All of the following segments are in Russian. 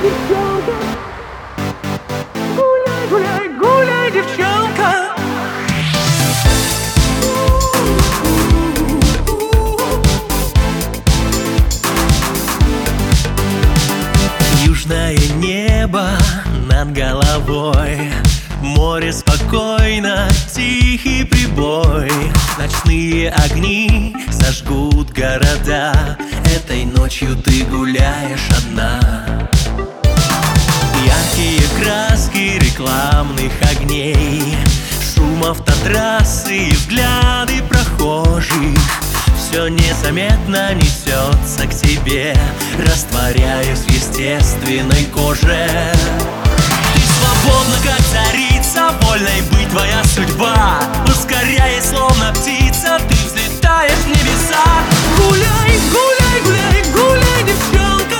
девчонка. Гуляй, гуляй, гуляй, девчонка. Южное небо над головой, море спокойно, тихий прибой. Ночные огни зажгут города, этой ночью ты гуляешь одна. Яркие краски рекламных огней, шум автотрассы и взгляды прохожих. Все незаметно несется к тебе, растворяясь в естественной коже. Ты свободна, как царица, вольной быть твоя судьба. Ускоряясь, словно птица, ты взлетаешь в небеса. Гуляй, гуляй, гуляй, гуляй, девчонка.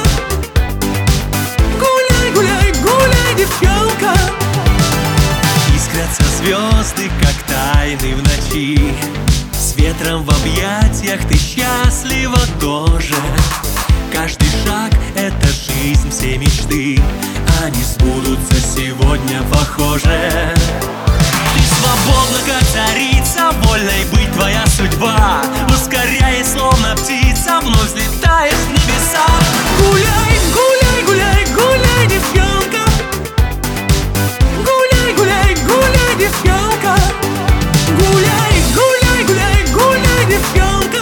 Гуляй, гуляй, гуляй, девчонка. Искрятся звезды, как тайны в ночи. С ветром в объятиях ты счастлива тоже. Каждый шаг — это жизнь, все мечты, они сбудутся сегодня, похоже. Ты свободна, как царица, вольной быть твоя судьба. Ускоряясь, словно птица, вновь взлетаешь в небеса. Гуляй, гуляй, гуляй, гуляй, девчонка. Гуляй, гуляй, гуляй, девчонка. Гуляй, гуляй, гуляй, гуляй, девчонка.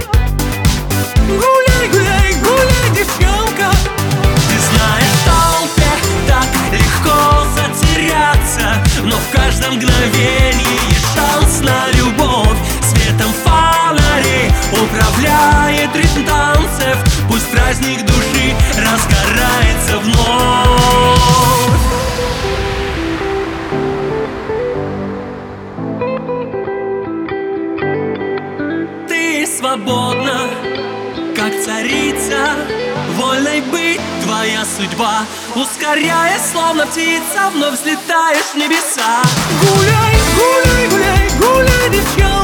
Гуляй, гуляй, гуляй, девчонка. Ты знаешь, в толпе так легко затеряться, но в каждом мгновении шанс на любовь. Светом фонарей управляет ритм танцев, пусть праздник души разгорается вновь. Ты свободна, как царица, вольной быть твоя судьба. Ускоряясь, словно птица, вновь взлетаешь в небеса. Гуляй, гуляй, гуляй, гуляй, девчонка.